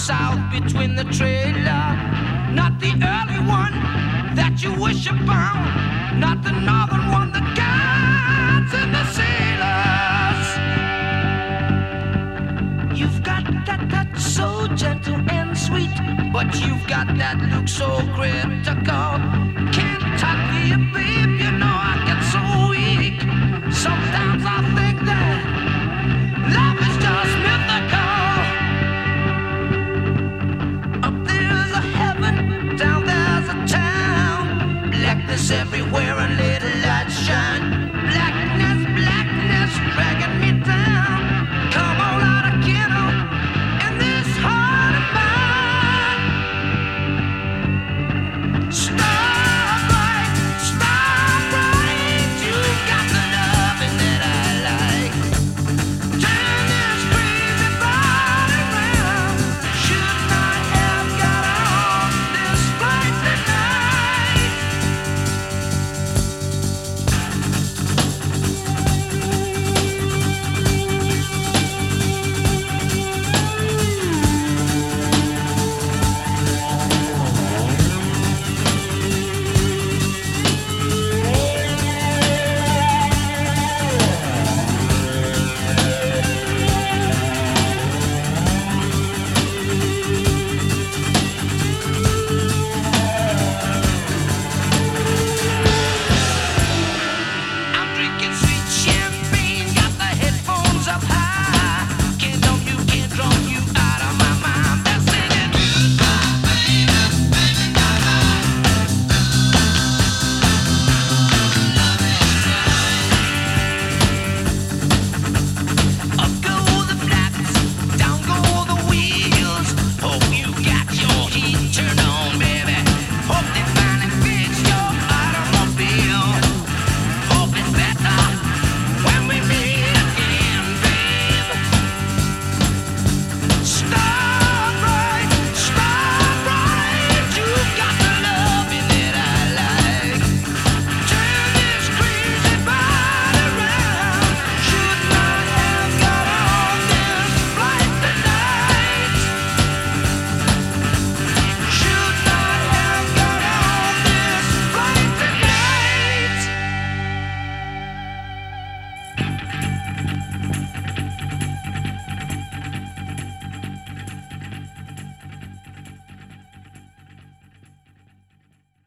south between the trailer. Not the early one that you wish upon, not the northern one, the guides and the sailors. You've got that touch so gentle and sweet, but you've got that look so critical. Can't talk to you, babe, you know I get so weak. Sometimes I think